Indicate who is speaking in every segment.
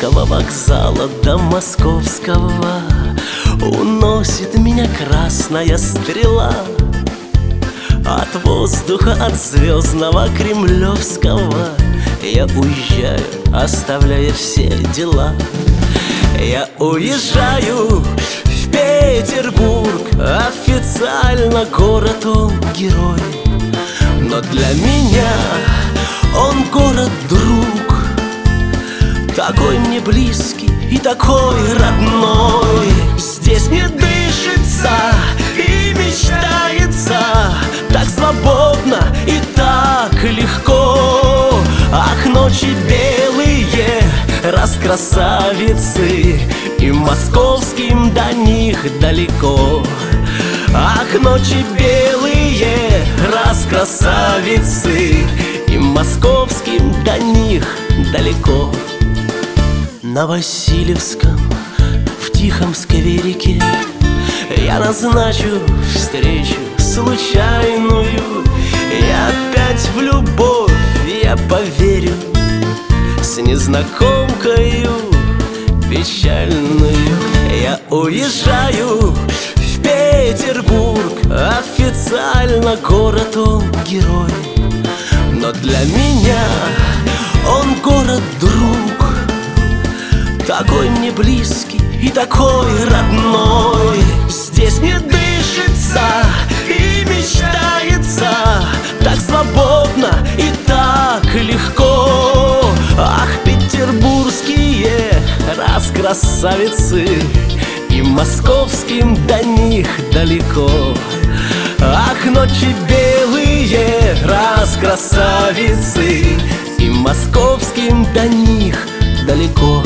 Speaker 1: Киевского вокзала до московского уносит меня красная стрела. От воздуха, от звездного кремлевского я уезжаю, оставляя все дела. Я уезжаю в Петербург, официально город он герой, но для меня он город-друг, такой мне близкий и такой родной. Здесь мне дышится и мечтается так свободно и так легко. Ах, ночи белые, раскрасавицы, и московским до них далеко. Ах, ночи белые, раскрасавицы, и московским до них далеко. На Васильевском, в тихом скверике я назначу встречу случайную. Я опять в любовь я поверю с незнакомкою печальную. Я уезжаю в Петербург, официально город он герой, но для меня он город-друг, такой мне близкий и такой родной. Здесь мне дышится и мечтается так свободно и так легко. Ах, петербургские раскрасавицы, и московским до них далеко. Ах, ночи белые, раскрасавицы, и московским до них далеко.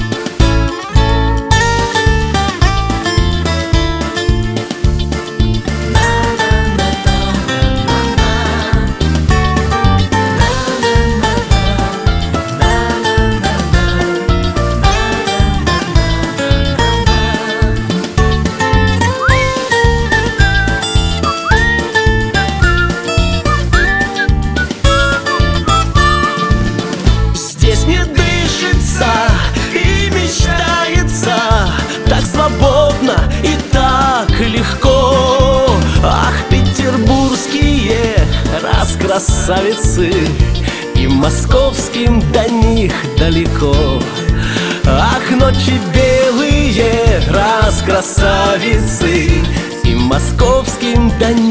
Speaker 1: Свободно и так легко. Ах, петербургские раскрасавицы, и московским до них далеко. Ах, ночи белые, раскрасавицы, и московским до них